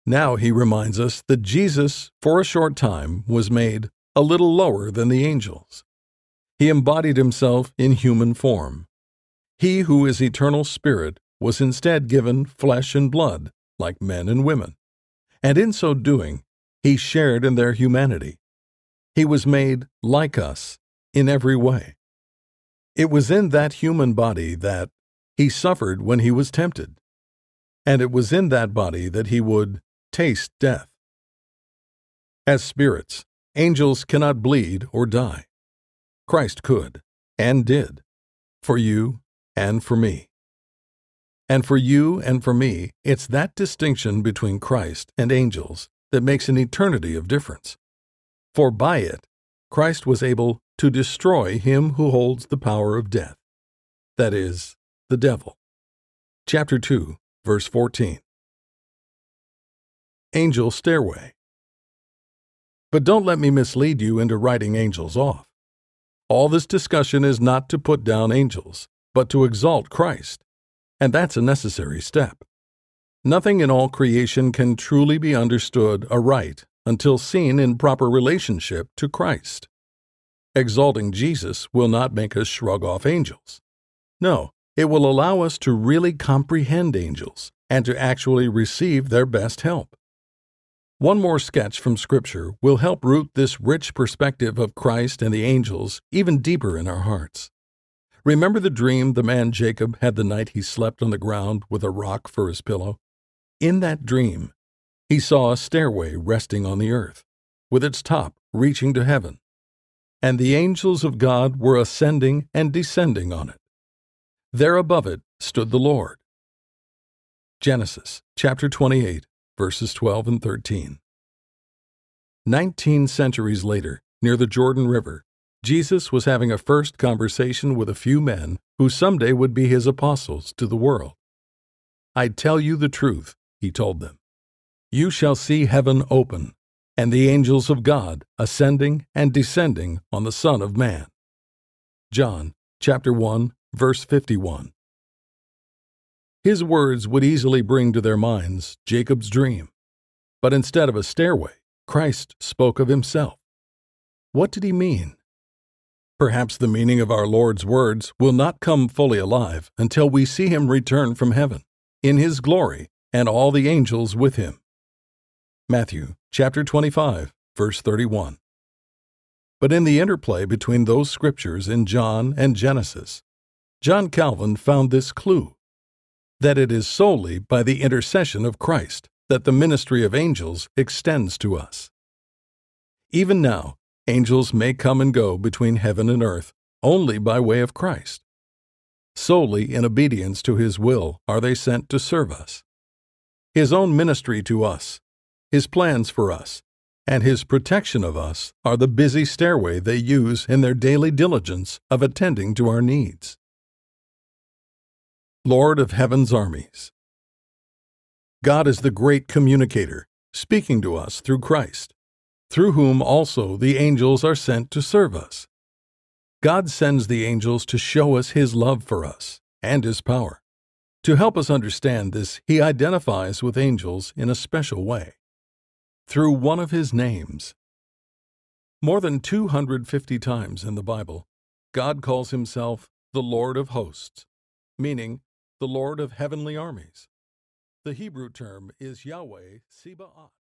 Now he reminds us that Jesus, for a short time, was made a little lower than the angels. He embodied himself in human form. He who is eternal spirit was instead given flesh and blood, like men and women, and in so doing, he shared in their humanity. He was made like us in every way. It was in that human body that he suffered when he was tempted, and it was in that body that he would taste death. As spirits, angels cannot bleed or die. Christ could, and did, for you and for me. And for you and for me, it's that distinction between Christ and angels that makes an eternity of difference. For by it, Christ was able to destroy him who holds the power of death, that is, the devil. Chapter 2, verse 14. Angel Stairway. But don't let me mislead you into writing angels off. All this discussion is not to put down angels, but to exalt Christ, and that's a necessary step. Nothing in all creation can truly be understood aright until seen in proper relationship to Christ. Exalting Jesus will not make us shrug off angels. No, it will allow us to really comprehend angels and to actually receive their best help. One more sketch from Scripture will help root this rich perspective of Christ and the angels even deeper in our hearts. Remember the dream the man Jacob had the night he slept on the ground with a rock for his pillow? In that dream, he saw a stairway resting on the earth, with its top reaching to heaven, and the angels of God were ascending and descending on it. There above it stood the Lord. Genesis chapter 28, verses 12 and 13. 19 centuries later, near the Jordan River, Jesus was having a first conversation with a few men who someday would be his apostles to the world. "I tell you the truth," he told them. "You shall see heaven open, and the angels of God ascending and descending on the Son of Man." John chapter 1, verse 51. His words would easily bring to their minds Jacob's dream, but instead of a stairway, Christ spoke of himself. What did he mean? Perhaps the meaning of our Lord's words will not come fully alive until we see him return from heaven, in his glory, and all the angels with him. Matthew chapter 25, verse 31. But in the interplay between those scriptures in John and Genesis, John Calvin found this clue, that it is solely by the intercession of Christ that the ministry of angels extends to us. Even now, angels may come and go between heaven and earth only by way of Christ. Solely in obedience to his will are they sent to serve us. His own ministry to us, his plans for us, and his protection of us are the busy stairway they use in their daily diligence of attending to our needs. Lord of Heaven's Armies. God is the great communicator, speaking to us through Christ, through whom also the angels are sent to serve us. God sends the angels to show us his love for us and his power. To help us understand this, he identifies with angels in a special way, through one of his names. More than 250 times in the Bible, God calls himself the Lord of Hosts, meaning the Lord of Heavenly Armies. The Hebrew term is Yahweh Sebaot.